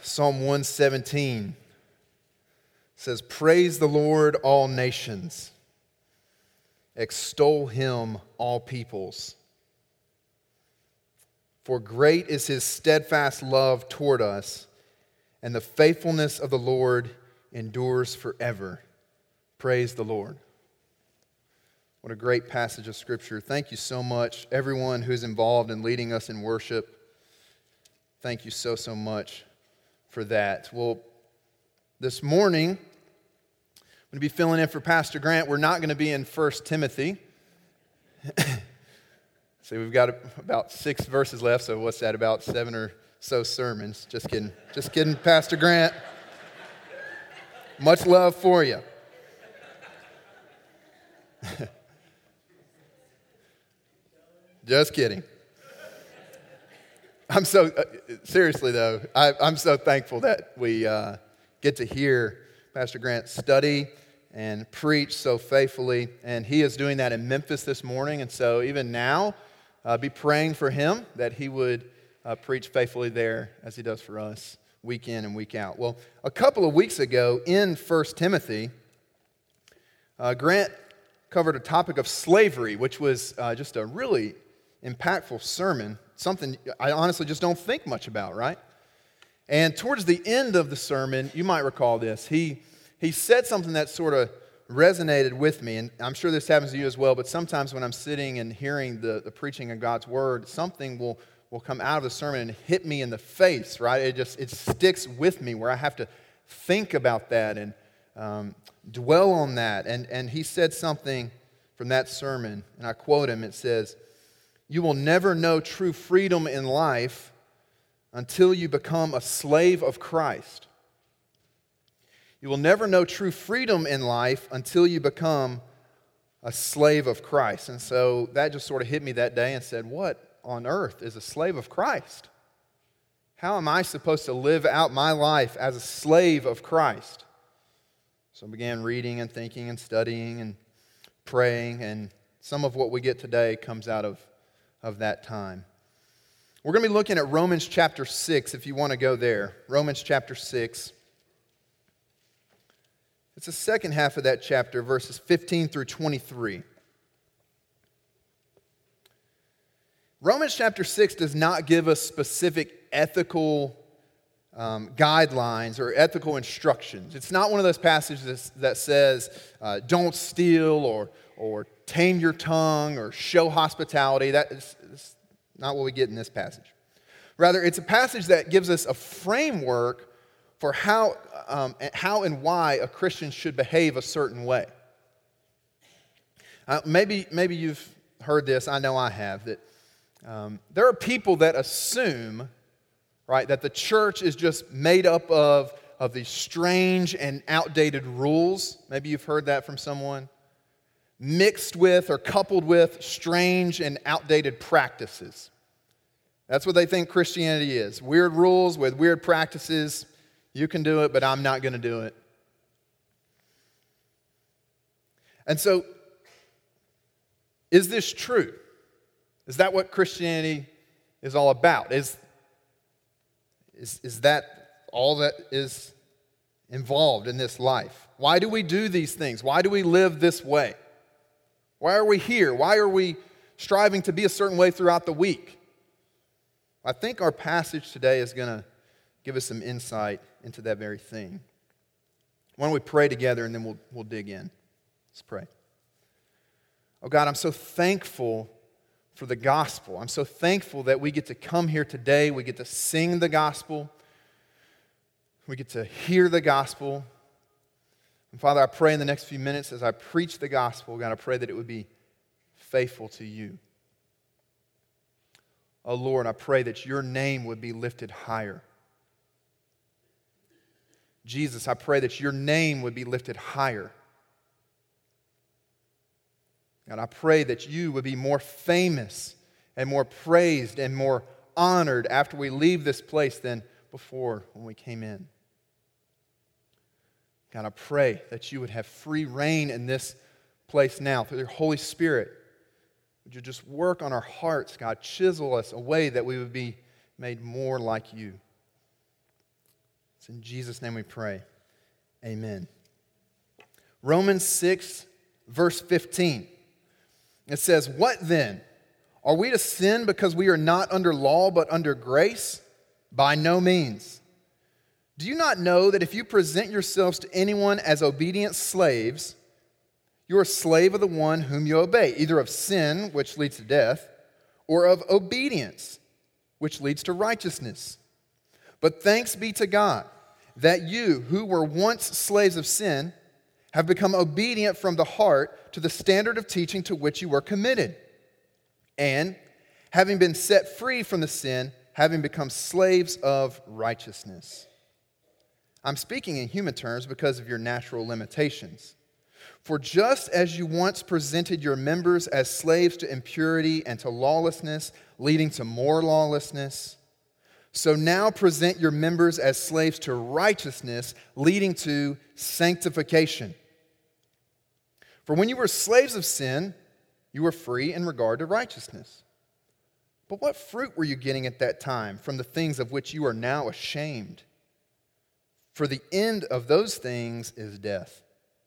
Psalm 117 says, "Praise the Lord, all nations. Extol him, all peoples. For great is his steadfast love toward us, and the faithfulness of the Lord endures forever." Praise the Lord. What a great passage of Scripture. Thank you so much, everyone who's involved in leading us in worship. Thank you so much for that. Well, this morning, I'm going to be filling in for Pastor Grant. We're not going to be in 1 Timothy. So we've got about 6 verses left, so what's that, about 7 or so sermons? Just kidding. Just kidding, Pastor Grant. Much love for you. Just kidding. I'm so, seriously though, I'm so thankful that we get to hear Pastor Grant study and preach so faithfully. And he is doing that in Memphis this morning. And so even now, be praying for him that he would preach faithfully there as he does for us week in and week out. Well, a couple of weeks ago in 1 Timothy, Grant covered a topic of slavery, which was just a really impactful sermon, something I honestly just don't think much about, right? And towards the end of the sermon, you might recall this, he said something that sort of resonated with me, and I'm sure this happens to you as well, but sometimes when I'm sitting and hearing the preaching of God's Word, something will come out of the sermon and hit me in the face, right? It sticks with me where I have to think about that and dwell on that. And he said something from that sermon, and I quote him, it says, "You will never know true freedom in life until you become a slave of Christ. You will never know true freedom in life until you become a slave of Christ." And so that just sort of hit me that day and said, what on earth is a slave of Christ? How am I supposed to live out my life as a slave of Christ? So I began reading and thinking and studying and praying, and some of what we get today comes out of that time. We're going to be looking at Romans chapter 6, if you want to go there. Romans chapter 6. It's the second half of that chapter, verses 15 through 23. Romans chapter 6 does not give us specific ethical guidelines or ethical instructions. It's not one of those passages that says, don't steal or tame your tongue and show hospitality. That's not what we get in this passage. Rather, it's a passage that gives us a framework for how and why a Christian should behave a certain way. Maybe you've heard this. I know I have. That there are people that assume, right, that the church is just made up of these strange and outdated rules. Maybe you've heard that from someone. Mixed with or coupled with strange and outdated practices. That's what they think Christianity is. Weird rules with weird practices. You can do it, but I'm not going to do it. And so, is this true? Is that what Christianity is all about? Is that all that is involved in this life? Why do we do these things? Why do we live this way? Why are we here? Why are we striving to be a certain way throughout the week? I think our passage today is going to give us some insight into that very thing. Why don't we pray together and then we'll dig in. Let's pray. Oh God, I'm so thankful for the gospel. I'm so thankful that we get to come here today. We get to sing the gospel. We get to hear the gospel. And Father, I pray in the next few minutes as I preach the gospel, God, I pray that it would be faithful to you. Oh Lord, I pray that your name would be lifted higher. Jesus, I pray that your name would be lifted higher. God, I pray that you would be more famous and more praised and more honored after we leave this place than before when we came in. God, I pray that you would have free reign in this place now through your Holy Spirit. Would you just work on our hearts, God, chisel us a way that we would be made more like you. It's in Jesus' name we pray. Amen. Romans 6, verse 15. It says, "What then? Are we to sin because we are not under law but under grace? By no means. Do you not know that if you present yourselves to anyone as obedient slaves, you are a slave of the one whom you obey, either of sin, which leads to death, or of obedience, which leads to righteousness? But thanks be to God that you, who were once slaves of sin, have become obedient from the heart to the standard of teaching to which you were committed. And having been set free from the sin, having become slaves of righteousness." I'm speaking in human terms because of your natural limitations. "For just as you once presented your members as slaves to impurity and to lawlessness, leading to more lawlessness, so now present your members as slaves to righteousness, leading to sanctification. For when you were slaves of sin, you were free in regard to righteousness. But what fruit were you getting at that time from the things of which you are now ashamed? For the end of those things is death.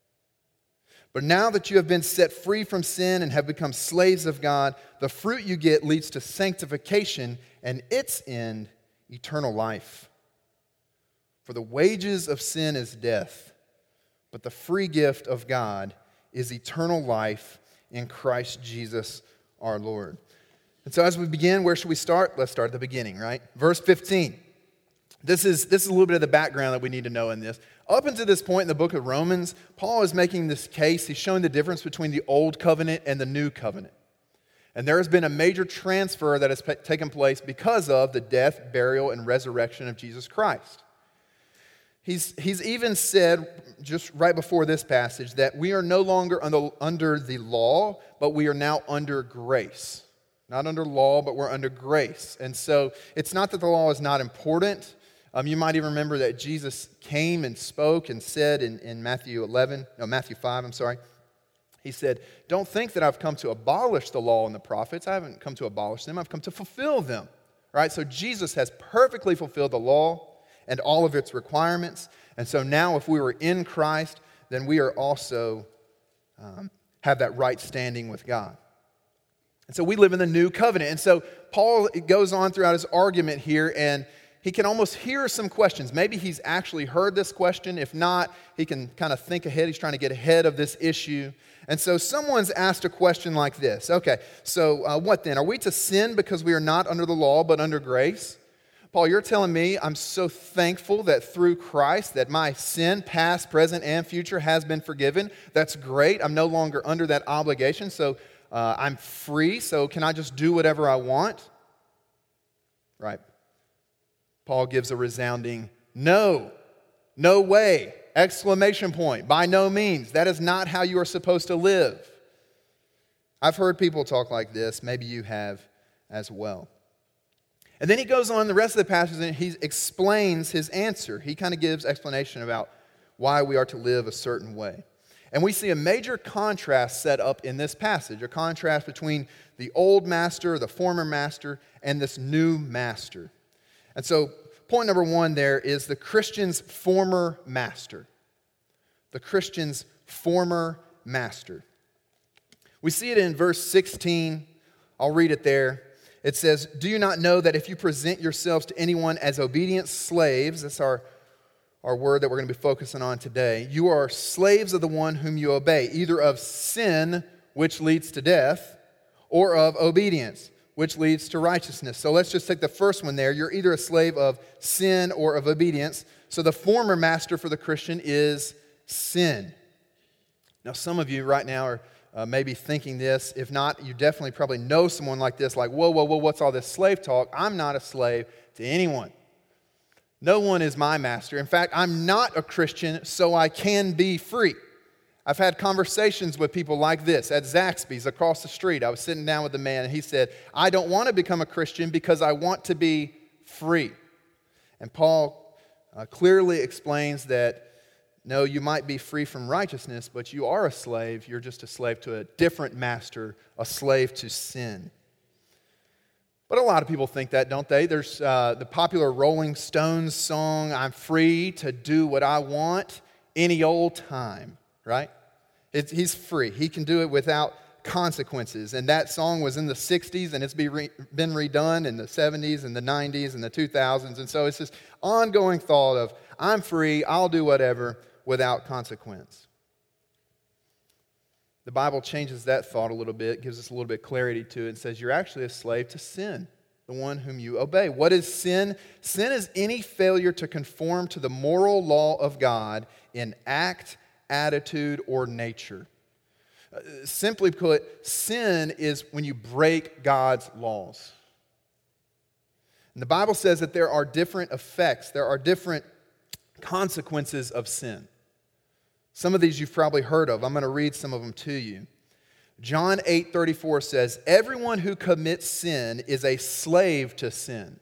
But now that you have been set free from sin and have become slaves of God, the fruit you get leads to sanctification, and its end, eternal life. For the wages of sin is death, but the free gift of God is eternal life in Christ Jesus our Lord." And so as we begin, where should we start? Let's start at the beginning, right? Verse 15. This is a little bit of the background that we need to know in this. Up until this point in the book of Romans, Paul is making this case. He's showing the difference between the old covenant and the new covenant. And there has been a major transfer that has taken place because of the death, burial, and resurrection of Jesus Christ. He's even said, just right before this passage, that we are no longer under the law, but we are now under grace. Not under law, but we're under grace. And so it's not that the law is not important. You might even remember that Jesus came and spoke and said in Matthew 5, He said, "Don't think that I've come to abolish the law and the prophets. I haven't come to abolish them. I've come to fulfill them." Right? So Jesus has perfectly fulfilled the law and all of its requirements. And so now if we were in Christ, then we are also have that right standing with God. And so we live in the new covenant. And so Paul goes on throughout his argument here, and he can almost hear some questions. Maybe he's actually heard this question. If not, he can kind of think ahead. He's trying to get ahead of this issue. And so someone's asked a question like this. Okay, so what then? Are we to sin because we are not under the law but under grace? Paul, you're telling me I'm so thankful that through Christ that my sin, past, present, and future, has been forgiven. That's great. I'm no longer under that obligation, so I'm free. So can I just do whatever I want? Right. Paul gives a resounding no. No way. Exclamation point. By no means. That is not how you are supposed to live. I've heard people talk like this. Maybe you have as well. And then he goes on the rest of the passage and he explains his answer. He kind of gives explanation about why we are to live a certain way. And we see a major contrast set up in this passage, a contrast between the old master, the former master, and this new master. And so point number one there is the Christian's former master. The Christian's former master. We see it in verse 16. I'll read it there. It says, "Do you not know that if you present yourselves to anyone as obedient slaves," that's our word that we're going to be focusing on today, "you are slaves of the one whom you obey, either of sin, which leads to death, or of obedience, which leads to righteousness." So let's just take the first one there. You're either a slave of sin or of obedience. So the former master for the Christian is sin. Now, some of you right now are maybe thinking this. If not, you definitely probably know someone like this, like, whoa, what's all this slave talk? I'm not a slave to anyone. No one is my master. In fact, I'm not a Christian, so I can be free. I've had conversations with people like this at Zaxby's across the street. I was sitting down with a man, and he said, "I don't want to become a Christian because I want to be free." And Paul clearly explains that, no, you might be free from righteousness, but you are a slave. You're just a slave to a different master, a slave to sin. But a lot of people think that, don't they? There's the popular Rolling Stones song, I'm free to do what I want any old time, right? He's free. He can do it without consequences. And that song was in the 60s, and it's been redone in the 70s and the 90s and the 2000s. And so it's this ongoing thought of, I'm free, I'll do whatever without consequence. The Bible changes that thought a little bit, gives us a little bit of clarity to it, and says you're actually a slave to sin, the one whom you obey. What is sin? Sin is any failure to conform to the moral law of God in act, attitude, or nature. Simply put, sin is when you break God's laws. And the Bible says that there are different effects, there are different consequences of sin. Some of these you've probably heard of. I'm going to read some of them to you. John 8:34 says, everyone who commits sin is a slave to sin.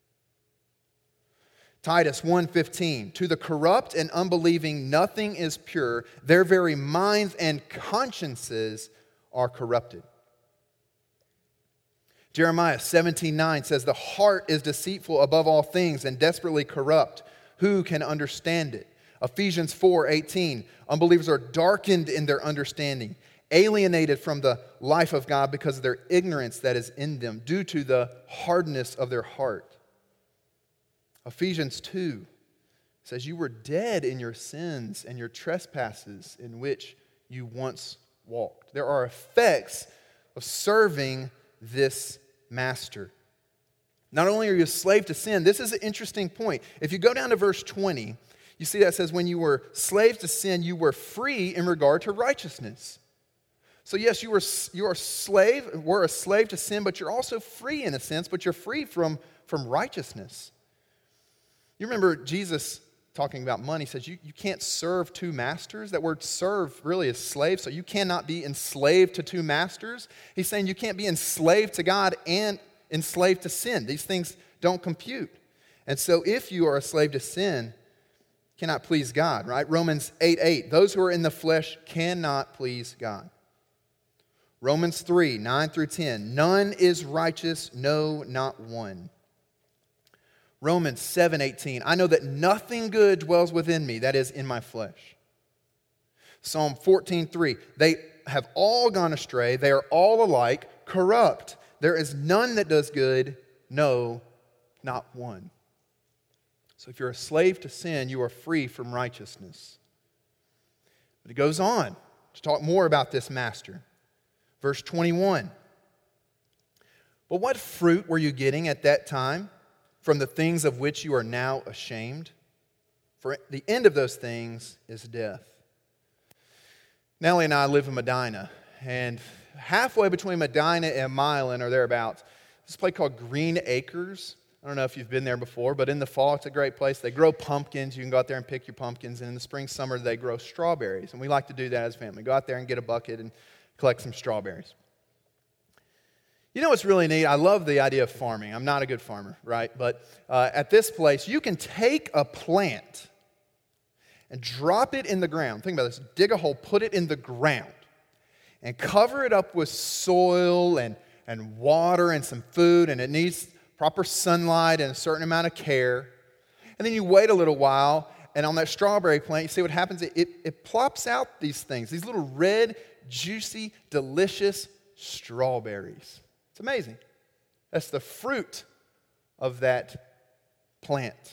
Titus 1:15, to the corrupt and unbelieving nothing is pure, their very minds and consciences are corrupted. Jeremiah 17:9 says, the heart is deceitful above all things and desperately corrupt. Who can understand it? Ephesians 4:18, unbelievers are darkened in their understanding, alienated from the life of God because of their ignorance that is in them, due to the hardness of their heart. Ephesians 2 says, you were dead in your sins and your trespasses in which you once walked. There are effects of serving this master. Not only are you a slave to sin, this is an interesting point. If you go down to verse 20, you see that it says, when you were slaves to sin, you were free in regard to righteousness. So yes, you are a slave to sin, but you're also free in a sense, but you're free from righteousness. You remember Jesus talking about money, says you can't serve two masters. That word serve really is slave, so you cannot be enslaved to two masters. He's saying you can't be enslaved to God and enslaved to sin. These things don't compute. And so if you are a slave to sin, cannot please God, right? Romans 8:8, those who are in the flesh cannot please God. Romans 3:9 through 10, none is righteous, no, not one. Romans 7:18, I know that nothing good dwells within me, that is, in my flesh. Psalm 14:3, they have all gone astray, they are all alike, corrupt. There is none that does good, no, not one. So if you're a slave to sin, you are free from righteousness. But it goes on to talk more about this master. Verse 21. But what fruit were you getting at that time from the things of which you are now ashamed? For the end of those things is death. Nellie and I live in Medina, and halfway between Medina and Milan or thereabouts, this place called Green Acres. I don't know if you've been there before, but in the fall, it's a great place. They grow pumpkins. You can go out there and pick your pumpkins. And in the spring, summer, they grow strawberries. And we like to do that as a family. Go out there and get a bucket and collect some strawberries. You know what's really neat? I love the idea of farming. I'm not a good farmer, right? But at this place, you can take a plant and drop it in the ground. Think about this. Dig a hole, put it in the ground, and cover it up with soil and water and some food, and it needs proper sunlight and a certain amount of care. And then you wait a little while, and on that strawberry plant, you see what happens? It plops out these things, these little red, juicy, delicious strawberries. It's amazing. That's the fruit of that plant.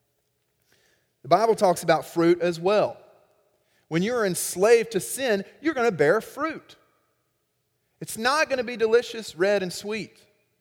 The Bible talks about fruit as well. When you're enslaved to sin, you're going to bear fruit. It's not going to be delicious, red, and sweet.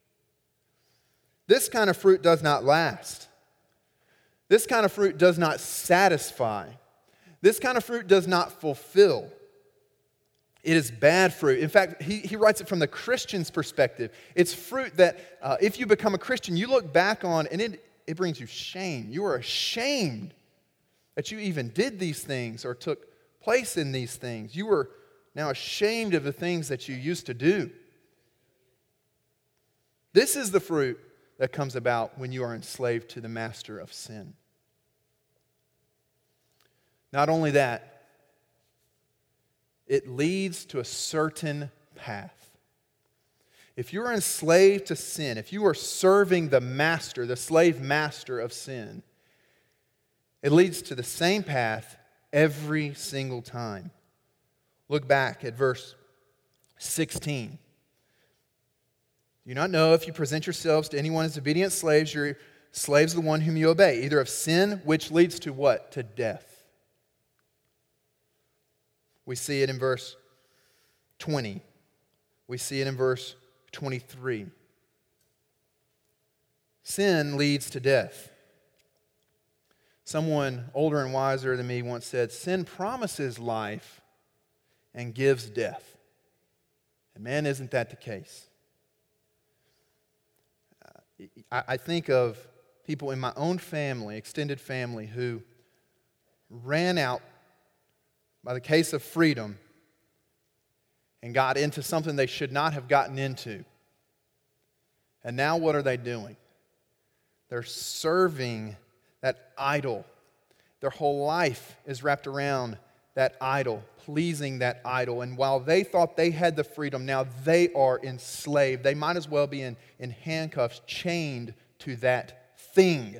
This kind of fruit does not last. This kind of fruit does not satisfy. This kind of fruit does not fulfill. It is bad fruit. In fact, he writes it from the Christian's perspective. It's fruit that if you become a Christian, you look back on and it brings you shame. You are ashamed that you even did these things or took place in these things. You are now ashamed of the things that you used to do. This is the fruit that comes about when you are enslaved to the master of sin. Not only that, it leads to a certain path. If you are enslaved to sin, if you are serving the master, the slave master of sin, it leads to the same path every single time. Look back at verse 16. Do you not know if you present yourselves to anyone as obedient slaves, your slaves are the one whom you obey, either of sin, which leads to what? To death. We see it in verse 20. We see it in verse 23. Sin leads to death. Someone older and wiser than me once said, sin promises life and gives death. And man, isn't that the case? I think of people in my own family, extended family, who ran out by the case of freedom and got into something they should not have gotten into. And now what are they doing? They're serving that idol. Their whole life is wrapped around that idol, pleasing that idol. And while they thought they had the freedom, now they are enslaved. They might as well be in handcuffs, chained to that thing.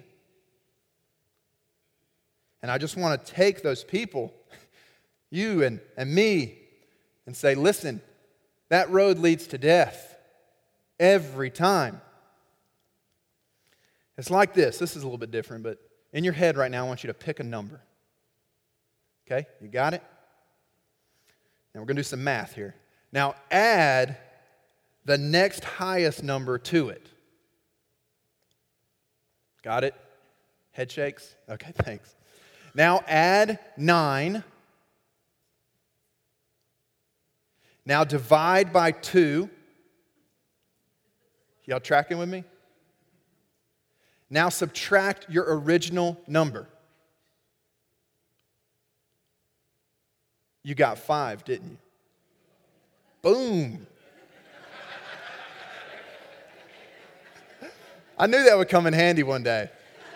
And I just want to take those people, you and me, and say, listen, that road leads to death every time. It's like this. This is a little bit different, but in your head right now, I want you to pick a number. Okay, you got it? Now we're going to do some math here. Now add the next highest number to it. Got it? Head shakes? Okay, thanks. Now add 9. Now divide by 2. Y'all tracking with me? Now subtract your original number. You got 5, didn't you? Boom. I knew that would come in handy one day.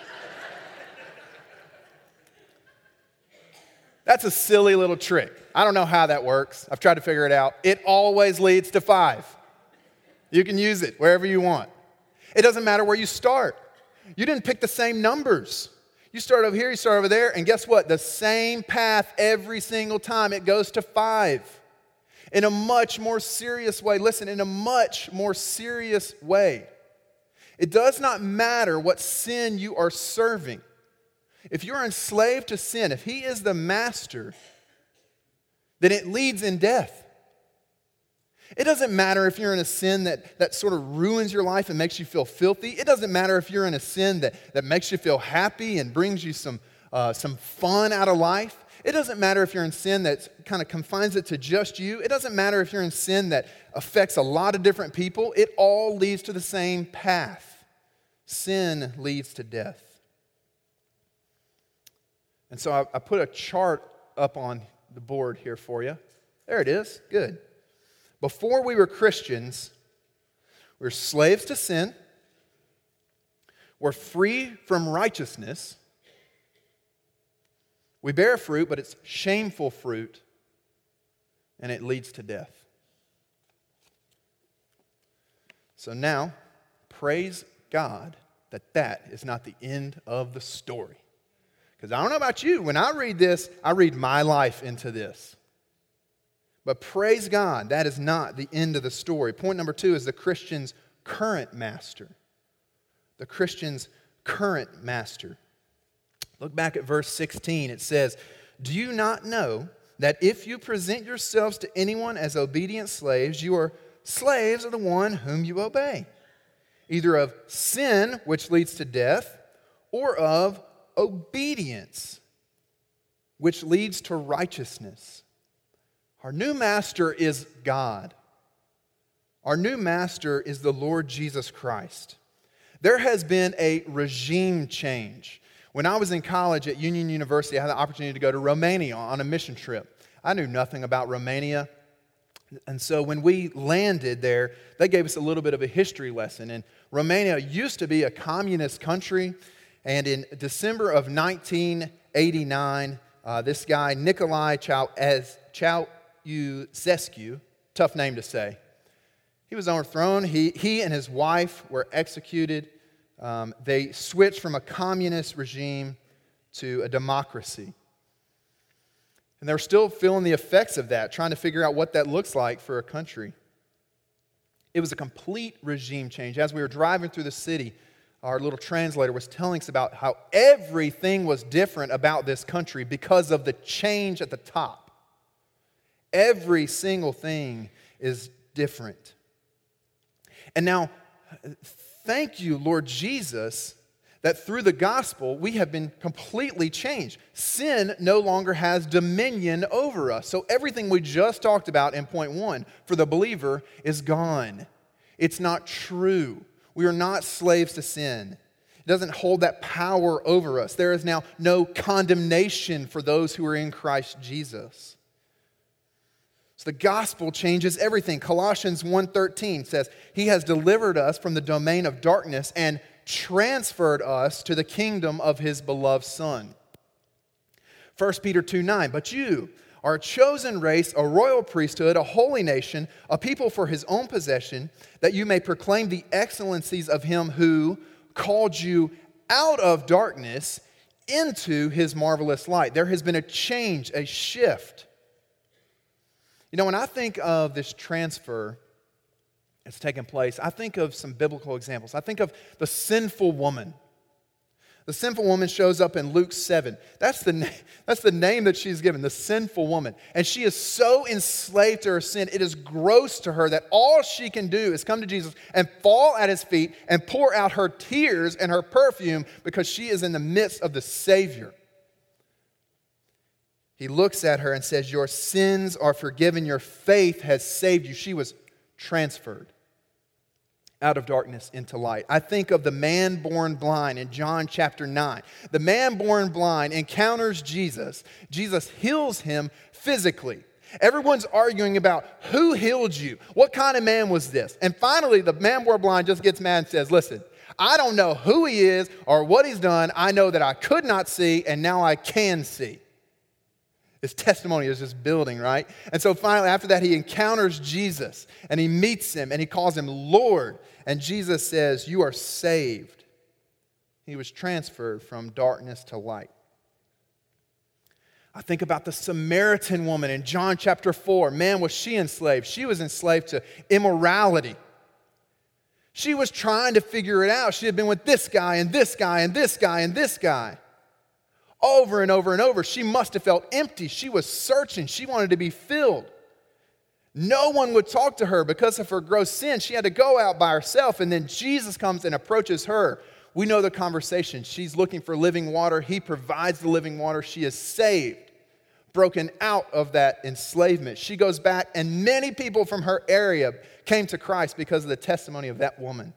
That's a silly little trick. I don't know how that works. I've tried to figure it out. It always leads to 5. You can use it wherever you want. It doesn't matter where you start. You didn't pick the same numbers. You start over here, you start over there, and guess what? The same path every single time. It goes to 5. In a much more serious way. Listen, in a much more serious way. It does not matter what sin you are serving. If you're enslaved to sin, if he is the master, then it leads in death. It doesn't matter if you're in a sin that sort of ruins your life and makes you feel filthy. It doesn't matter if you're in a sin that makes you feel happy and brings you some fun out of life. It doesn't matter if you're in sin that kind of confines it to just you. It doesn't matter if you're in sin that affects a lot of different people. It all leads to the same path. Sin leads to death. And so I put a chart up on the board here for you. There it is. Good. Before we were Christians, we were slaves to sin. We're free from righteousness. We bear fruit, but it's shameful fruit, and it leads to death. So now, praise God that is not the end of the story. Because I don't know about you, when I read this, I read my life into this. But praise God, that is not the end of the story. Point number 2 is the Christian's current master. The Christian's current master. Look back at verse 16. It says, "Do you not know that if you present yourselves to anyone as obedient slaves, you are slaves of the one whom you obey, either of sin, which leads to death, or of obedience, which leads to righteousness." Our new master is God. Our new master is the Lord Jesus Christ. There has been a regime change. When I was in college at Union University, I had the opportunity to go to Romania on a mission trip. I knew nothing about Romania. And so when we landed there, they gave us a little bit of a history lesson. And Romania used to be a communist country. And in December of 1989, this guy, Nicolae Ceausescu, tough name to say, He was overthrown. He and his wife were executed. They switched from a communist regime to a democracy. And they're still feeling the effects of that, trying to figure out what that looks like for a country. It was a complete regime change. As we were driving through the city, our little translator was telling us about how everything was different about this country because of the change at the top. Every single thing is different. And now, thank you, Lord Jesus, that through the gospel, we have been completely changed. Sin no longer has dominion over us. So everything we just talked about in point 1 for the believer is gone. It's not true. We are not slaves to sin. It doesn't hold that power over us. There is now no condemnation for those who are in Christ Jesus. So the gospel changes everything. Colossians 1:13 says, He has delivered us from the domain of darkness and transferred us to the kingdom of His beloved Son. 1 Peter 2:9, but you are a chosen race, a royal priesthood, a holy nation, a people for His own possession, that you may proclaim the excellencies of Him who called you out of darkness into His marvelous light. There has been a change, a shift. You know, when I think of this transfer that's taken place, I think of some biblical examples. I think of the sinful woman. The sinful woman shows up in Luke 7. That's the name that she's given, the sinful woman. And she is so enslaved to her sin, it is gross to her that all she can do is come to Jesus and fall at His feet and pour out her tears and her perfume because she is in the midst of the Savior. He looks at her and says, your sins are forgiven. Your faith has saved you. She was transferred out of darkness into light. I think of the man born blind in John chapter 9. The man born blind encounters Jesus. Jesus heals him physically. Everyone's arguing about who healed you. What kind of man was this? And finally, the man born blind just gets mad and says, listen, I don't know who he is or what he's done. I know that I could not see and now I can see. His testimony is just building, right? And so finally, after that, he encounters Jesus and he meets him and he calls him Lord. And Jesus says, you are saved. He was transferred from darkness to light. I think about the Samaritan woman in John chapter 4. Man, was she enslaved? She was enslaved to immorality. She was trying to figure it out. She had been with this guy and this guy and this guy and this guy. Over and over and over, she must have felt empty. She was searching. She wanted to be filled. No one would talk to her because of her gross sin. She had to go out by herself, and then Jesus comes and approaches her. We know the conversation. She's looking for living water. He provides the living water. She is saved, broken out of that enslavement. She goes back, and many people from her area came to Christ because of the testimony of that woman.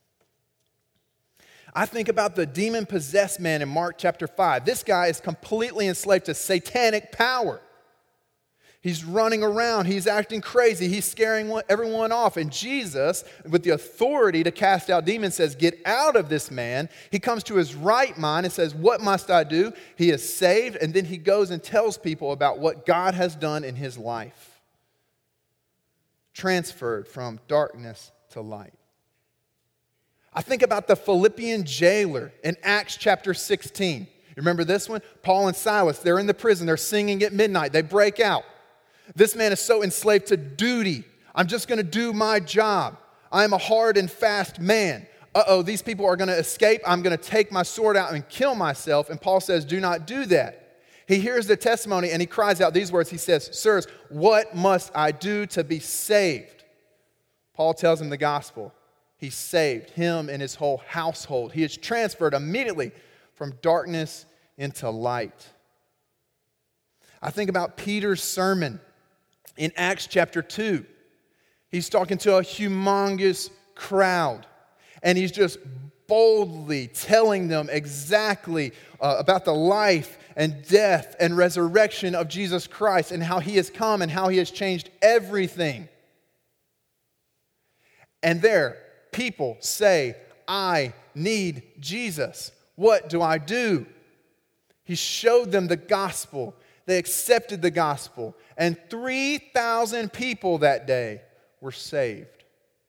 I think about the demon-possessed man in Mark chapter 5. This guy is completely enslaved to satanic power. He's running around. He's acting crazy. He's scaring everyone off. And Jesus, with the authority to cast out demons, says, get out of this man. He comes to his right mind and says, what must I do? He is saved. And then he goes and tells people about what God has done in his life. Transferred from darkness to light. I think about the Philippian jailer in Acts chapter 16. You remember this one? Paul and Silas, they're in the prison. They're singing at midnight. They break out. This man is so enslaved to duty. I'm just going to do my job. I am a hard and fast man. These people are going to escape. I'm going to take my sword out and kill myself. And Paul says, do not do that. He hears the testimony and he cries out these words. He says, sirs, what must I do to be saved? Paul tells him the gospel. He's saved, him and his whole household. He is transferred immediately from darkness into light. I think about Peter's sermon in Acts chapter 2. He's talking to a humongous crowd, and he's just boldly telling them exactly about the life and death and resurrection of Jesus Christ and how he has come and how he has changed everything. And there, people say, I need Jesus. What do I do? He showed them the gospel. They accepted the gospel. And 3,000 people that day were saved.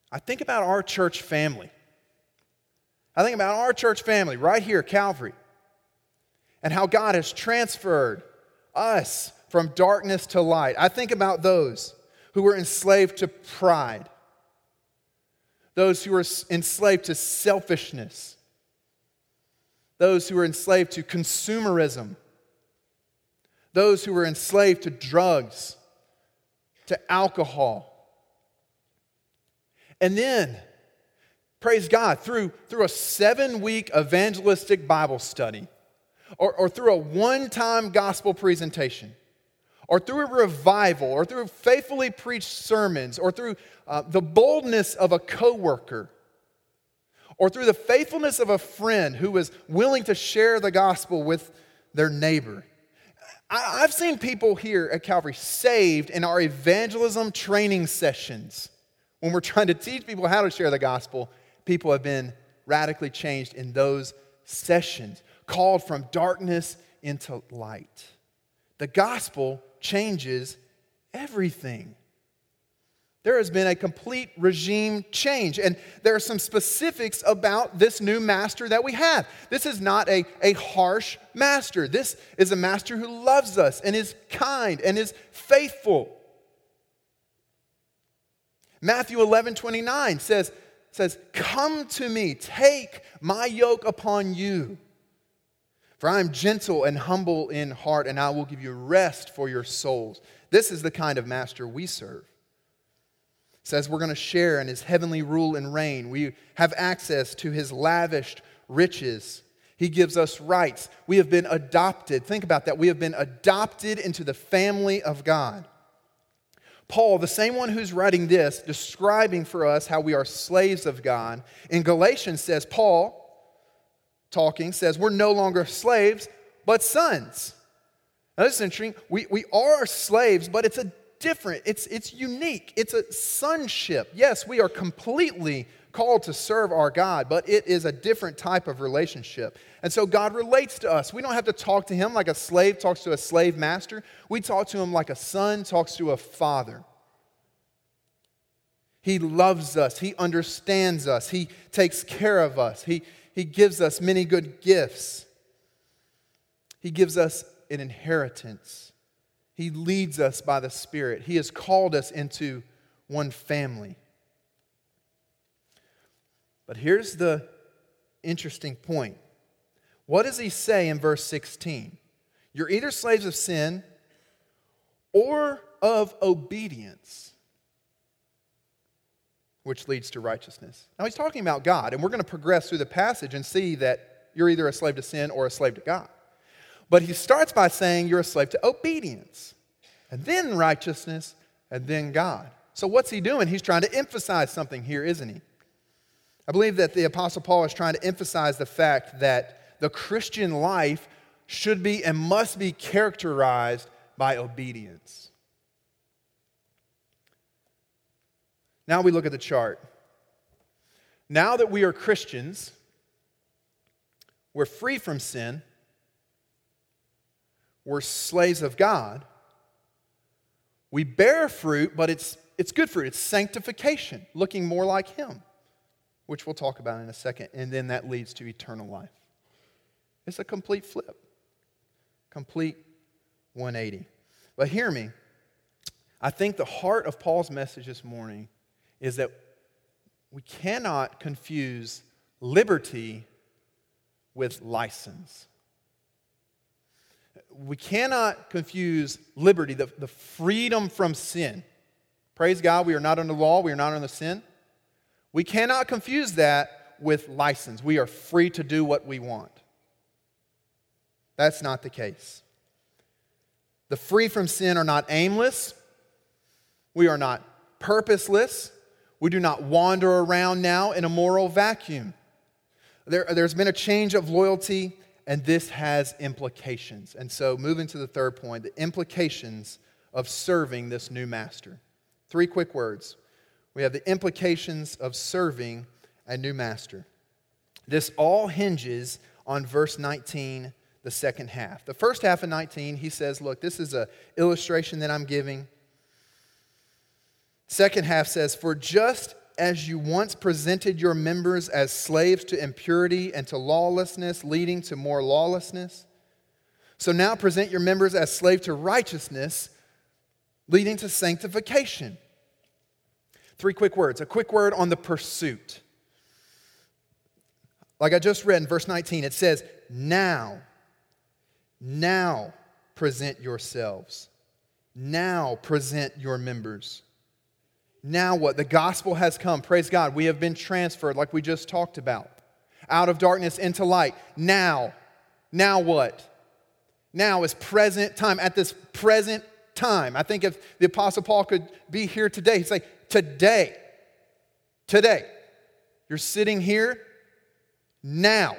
I think about our church family. I think about our church family right here, Calvary, and how God has transferred us from darkness to light. I think about those who were enslaved to pride, those who were enslaved to selfishness, those who were enslaved to consumerism, those who were enslaved to drugs, to alcohol. And then, praise God, through a 7-week evangelistic Bible study, or through a one-time gospel presentation, or through a revival, or through faithfully preached sermons, or through the boldness of a coworker, or through the faithfulness of a friend who was willing to share the gospel with their neighbor. I've seen people here at Calvary saved in our evangelism training sessions. When we're trying to teach people how to share the gospel, people have been radically changed in those sessions, called from darkness into light. The gospel changes everything. There has been a complete regime change, and there are some specifics about this new master that we have. This is not a harsh master. This is a master who loves us and is kind and is faithful. Matthew 11:29 says, "Come to me, take my yoke upon you. For I am gentle and humble in heart, and I will give you rest for your souls." This is the kind of master we serve. It says we're going to share in his heavenly rule and reign. We have access to his lavished riches. He gives us rights. We have been adopted. Think about that. We have been adopted into the family of God. Paul, the same one who's writing this, describing for us how we are slaves of God, in Galatians says, Paul, talking, says we're no longer slaves, but sons. Now this is interesting. We are slaves, but it's it's unique. It's a sonship. Yes, we are completely called to serve our God, but it is a different type of relationship. And so God relates to us. We don't have to talk to him like a slave talks to a slave master. We talk to him like a son talks to a father. He loves us. He understands us. He takes care of us. He gives us many good gifts. He gives us an inheritance. He leads us by the Spirit. He has called us into one family. But here's the interesting point. What does he say in verse 16? You're either slaves of sin or of obedience, which leads to righteousness. Now he's talking about God, and we're going to progress through the passage and see that you're either a slave to sin or a slave to God. But he starts by saying you're a slave to obedience, and then righteousness, and then God. So what's he doing? He's trying to emphasize something here, isn't he? I believe that the Apostle Paul is trying to emphasize the fact that the Christian life should be and must be characterized by obedience. Now we look at the chart. Now that we are Christians, we're free from sin, we're slaves of God, we bear fruit, but it's good fruit. It's sanctification, looking more like him, which we'll talk about in a second, and then that leads to eternal life. It's a complete flip, complete 180. But hear me, I think the heart of Paul's message this morning is that we cannot confuse liberty with license. We cannot confuse liberty, the freedom from sin. Praise God, we are not under law, we are not under sin. We cannot confuse that with license. We are free to do what we want. That's not the case. The free from sin are not aimless. We are not purposeless. We do not wander around now in a moral vacuum. There's been a change of loyalty, and this has implications. And so, moving to the third point, the implications of serving this new master. 3 quick words. We have the implications of serving a new master. This all hinges on verse 19, the second half. The first half of 19, he says, look, this is an illustration that I'm giving. Second half says, for just as you once presented your members as slaves to impurity and to lawlessness, leading to more lawlessness, so now present your members as slaves to righteousness, leading to sanctification. 3 quick words. A quick word on the pursuit. Like I just read in verse 19, it says, now present yourselves. Now present your members. Now what? The gospel has come. Praise God. We have been transferred, like we just talked about, out of darkness into light. Now what? Now is present time. At this present time. I think if the Apostle Paul could be here today, he'd say, today. You're sitting here now.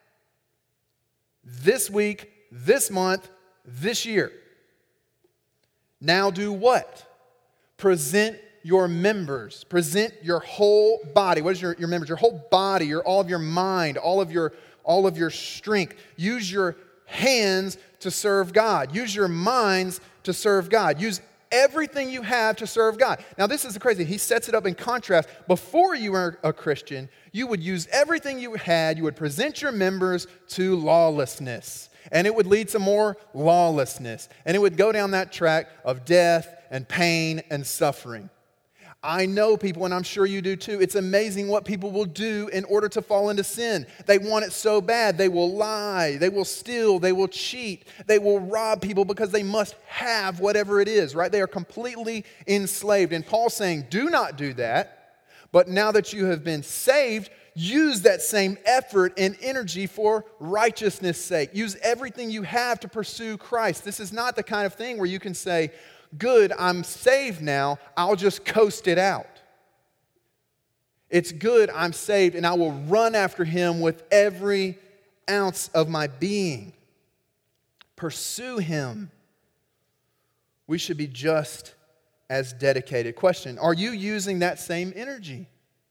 This week, this month, this year. Now do what? Present your members. Present your whole body. What is your members? Your whole body, all of your mind, all of your strength. Use your hands to serve God. Use your minds to serve God. Use everything you have to serve God. Now this is the crazy. He sets it up in contrast. Before you were a Christian, you would use everything you had. You would present your members to lawlessness. And it would lead to more lawlessness. And it would go down that track of death and pain and suffering. I know people, and I'm sure you do too, it's amazing what people will do in order to fall into sin. They want it so bad. They will lie, they will steal, they will cheat, they will rob people because they must have whatever it is, right? They are completely enslaved. And Paul's saying, do not do that. But now that you have been saved, use that same effort and energy for righteousness' sake. Use everything you have to pursue Christ. This is not the kind of thing where you can say, good, I'm saved now, I'll just coast it out. It's good, I'm saved, and I will run after him with every ounce of my being. Pursue him. We should be just as dedicated. Question, are you using that same energy?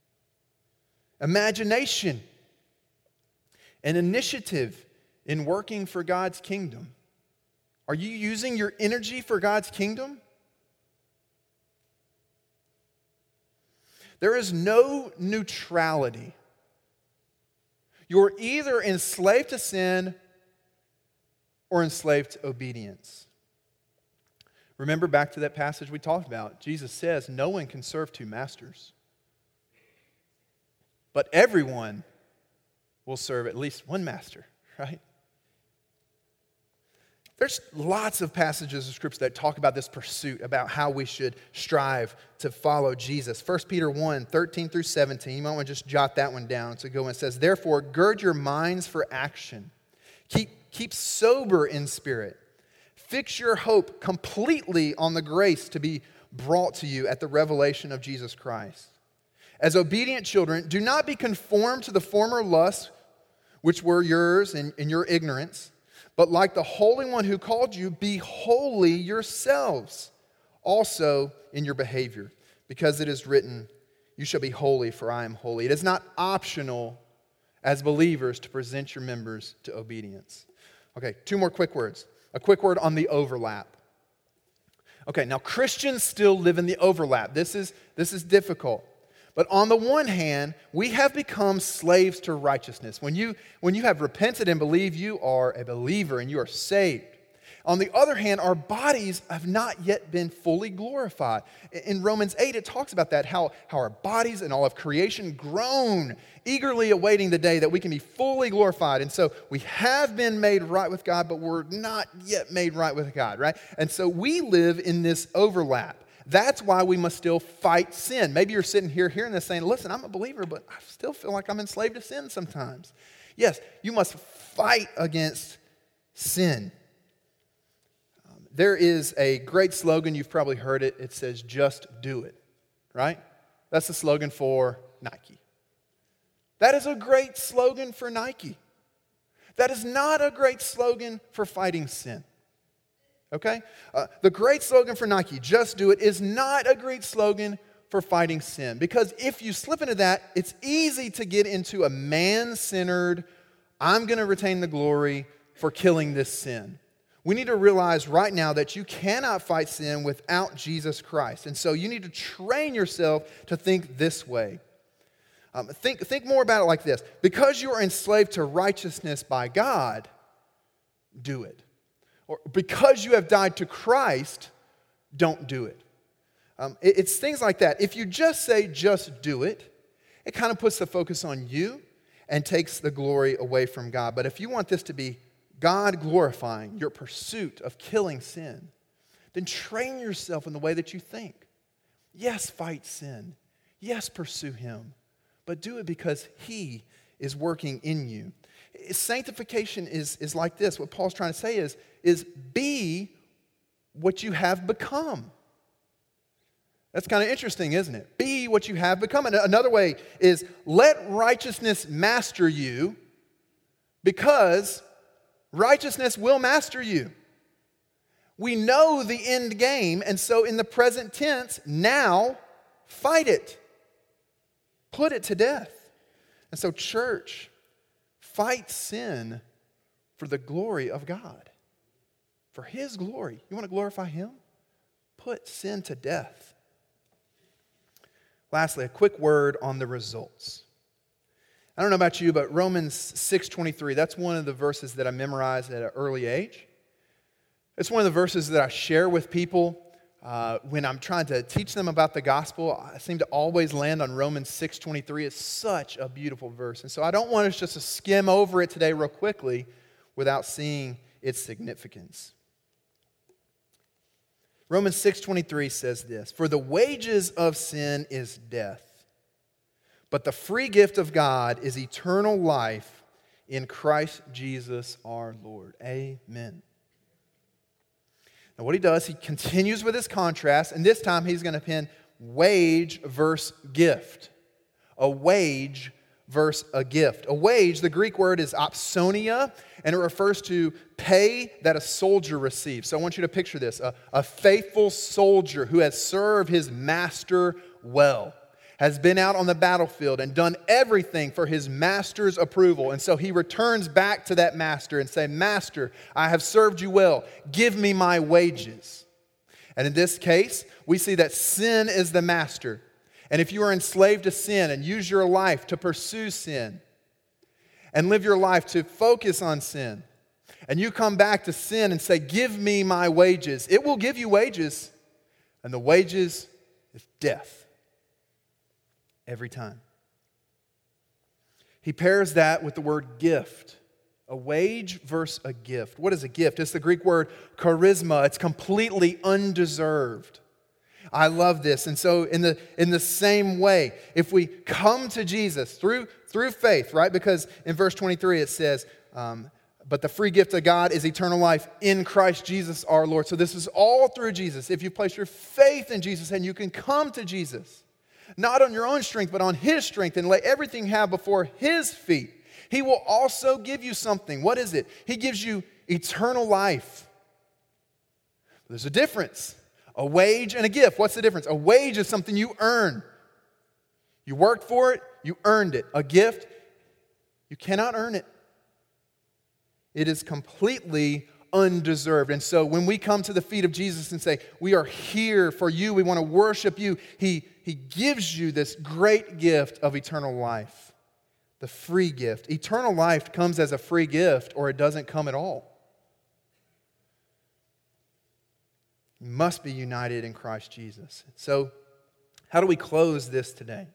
Imagination and initiative in working for God's kingdom? Are you using your energy for God's kingdom? There is no neutrality. You're either enslaved to sin or enslaved to obedience. Remember back to that passage we talked about. Jesus says, no one can serve two masters. But everyone will serve at least one master, right? There's lots of passages of Scripture that talk about this pursuit, about how we should strive to follow Jesus. 1 Peter 1, 13 through 17. You might want to just jot that one down. So go and it says, therefore, gird your minds for action. Keep sober in spirit. Fix your hope completely on the grace to be brought to you at the revelation of Jesus Christ. As obedient children, do not be conformed to the former lusts which were yours in your ignorance, but like the Holy One who called you, be holy yourselves also in your behavior, because it is written, you shall be holy, for I am holy. It is not optional as believers to present your members to obedience. Okay, 2 more quick words. A quick word on the overlap. Okay, now Christians still live in the overlap. This is difficult. But on the one hand, we have become slaves to righteousness. When you have repented and believe you are a believer and you are saved. On the other hand, our bodies have not yet been fully glorified. In Romans 8, it talks about that, how our bodies and all of creation groan, eagerly awaiting the day that we can be fully glorified. And so we have been made right with God, but we're not yet made right with God, right? And so we live in this overlap. That's why we must still fight sin. Maybe you're sitting here hearing this saying, listen, I'm a believer, but I still feel like I'm enslaved to sin sometimes. Yes, you must fight against sin. There is a great slogan, you've probably heard it. It says, just do it, right? That's the slogan for Nike. That is a great slogan for Nike. That is not a great slogan for fighting sin. Okay? The great slogan for Nike, just do it, is not a great slogan for fighting sin. Because if you slip into that, it's easy to get into a man-centered, I'm going to retain the glory for killing this sin. We need to realize right now that you cannot fight sin without Jesus Christ. And so you need to train yourself to think this way. Think more about it like this. Because you are enslaved to righteousness by God, do it. Or because you have died to Christ, don't do it. It's things like that. If you just say, just do it, it kind of puts the focus on you and takes the glory away from God. But if you want this to be God glorifying your pursuit of killing sin, then train yourself in the way that you think. Yes, fight sin. Yes, pursue Him. But do it because He is working in you. Sanctification is like this. What Paul's trying to say is be what you have become. That's kind of interesting, isn't it? Be what you have become. And another way is let righteousness master you, because righteousness will master you. We know the end game, and so in the present tense, now fight it. Put it to death. And so, church, fight sin for the glory of God. For His glory. You want to glorify Him? Put sin to death. Lastly, a quick word on the results. I don't know about you, but Romans 6:23, that's one of the verses that I memorized at an early age. It's one of the verses that I share with people when I'm trying to teach them about the gospel. I seem to always land on Romans 6:23. It's such a beautiful verse. And so I don't want us just to skim over it today real quickly without seeing its significance. Romans 6:23 says this, "For the wages of sin is death, but the free gift of God is eternal life in Christ Jesus our Lord." Amen. Now what he does, he continues with his contrast, and this time he's going to pin wage versus gift. A wage versus a gift. A wage, the Greek word is opsonia, and it refers to pay that a soldier receives. So I want you to picture this. A faithful soldier who has served his master well, has been out on the battlefield and done everything for his master's approval. And so he returns back to that master and say, "Master, I have served you well. Give me my wages." And in this case, we see that sin is the master. And if you are enslaved to sin and use your life to pursue sin and live your life to focus on sin, and you come back to sin and say, "Give me my wages," it will give you wages. And the wages is death. Every time. He pairs that with the word gift. A wage versus a gift. What is a gift? It's the Greek word charisma. It's completely undeserved. I love this. And so in the same way, if we come to Jesus through faith, right? Because in verse 23 it says, but the free gift of God is eternal life in Christ Jesus our Lord. So this is all through Jesus. If you place your faith in Jesus, and you can come to Jesus, not on your own strength, but on His strength, and lay everything you have before His feet, He will also give you something. What is it? He gives you eternal life. There's a difference. A wage and a gift. What's the difference? A wage is something you earn. You worked for it, you earned it. A gift, you cannot earn it. It is completely undeserved. And so when we come to the feet of Jesus and say, "We are here for you, we want to worship you," He gives you this great gift of eternal life. The free gift. Eternal life comes as a free gift, or it doesn't come at all. You must be united in Christ Jesus. So, how do we close this today?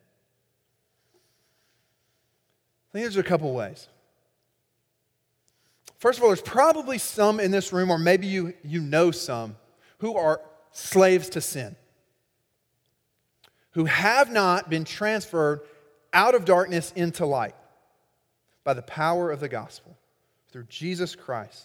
I think there's a couple ways. First of all, there's probably some in this room, or maybe you know some, who are slaves to sin, who have not been transferred out of darkness into light by the power of the gospel through Jesus Christ.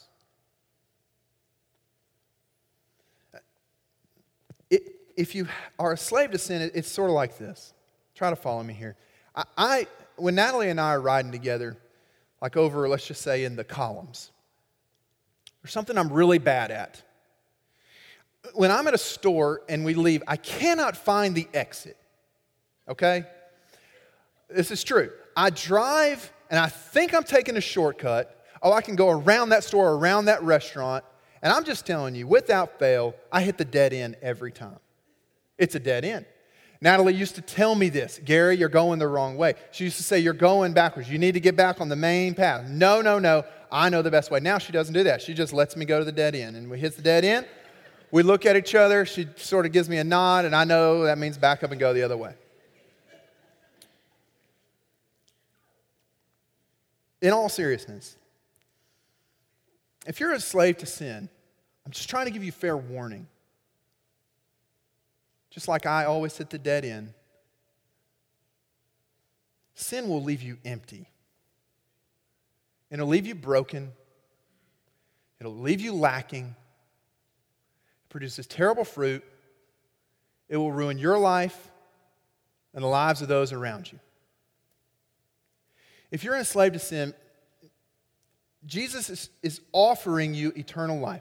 If you are a slave to sin, it's sort of like this. Try to follow me here. When Natalie and I are riding together, like over, let's just say, in the columns, there's something I'm really bad at. When I'm at a store and we leave, I cannot find the exit. Okay? This is true. I drive and I think I'm taking a shortcut. Oh, I can go around that store, around that restaurant, And I'm just telling you, without fail, I hit the dead end every time. It's a dead end. Natalie used to tell me this, Gary, you're going the wrong way. She used to say, you're going backwards. You need to get back on the main path. No, I know the best way. Now she doesn't do that. She just lets me go to the dead end. And we hit the dead end. We look at each other. She sort of gives me a nod, and I know that means back up and go the other way. In all seriousness, if you're a slave to sin, I'm just trying to give you fair warning. Just like I always hit the dead end, sin will leave you empty. It'll leave you broken. It'll leave you lacking. It produces terrible fruit. It will ruin your life and the lives of those around you. If you're enslaved to sin, Jesus is offering you eternal life.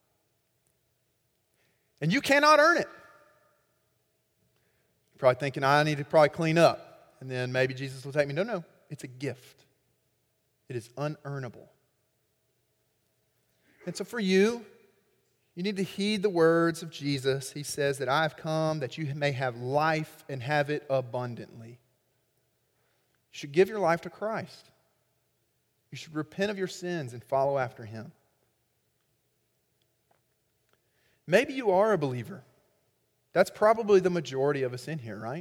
And you cannot earn it. You're probably thinking, I need to probably clean up. And then maybe Jesus will take me. No, it's a gift. It is unearnable. And so for you, you need to heed the words of Jesus. He says that I have come that you may have life and have it abundantly. You should give your life to Christ. You should repent of your sins and follow after Him. Maybe you are a believer. That's probably the majority of us in here, right?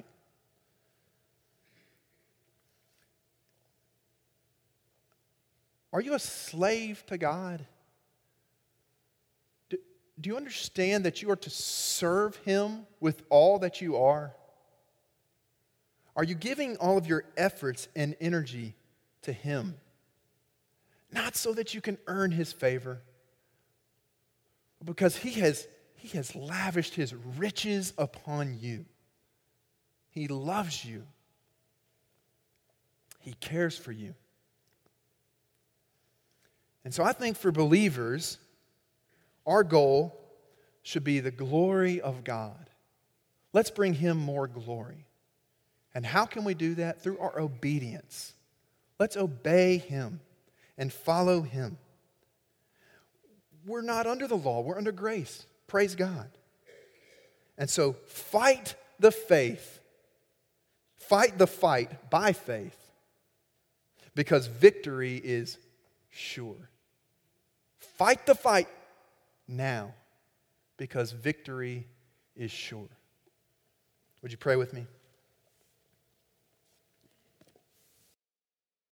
Are you a slave to God? Do you understand that you are to serve Him with all that you are? Are you giving all of your efforts and energy to Him? Not so that you can earn His favor, but because He has lavished His riches upon you. He loves you. He cares for you. And so I think for believers, our goal should be the glory of God. Let's bring Him more glory. And how can we do that? Through our obedience. Let's obey Him and follow Him. We're not under the law, we're under grace. Praise God. And so fight the faith. Fight the fight by faith, because victory is sure. Fight the fight now, because victory is sure. Would you pray with me?